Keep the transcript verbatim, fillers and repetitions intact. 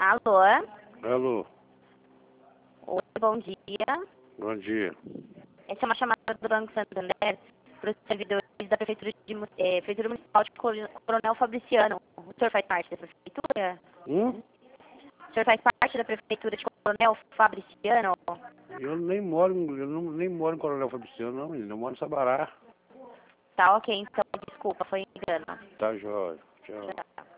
Alô? Alô, Oi, bom dia. bom dia. Essa é uma chamada do Banco Santander para os servidores da Prefeitura, de, Mu- eh, Prefeitura Municipal de Cor- Coronel Fabriciano. O senhor faz parte da Prefeitura? Hum? O senhor faz parte da Prefeitura de Coronel Fabriciano? Eu nem moro, em- eu não, nem moro em Coronel Fabriciano, não, menino. Eu moro em Sabará. Tá, ok, então desculpa, foi engano. Tá, jóia. Tchau. Tchau.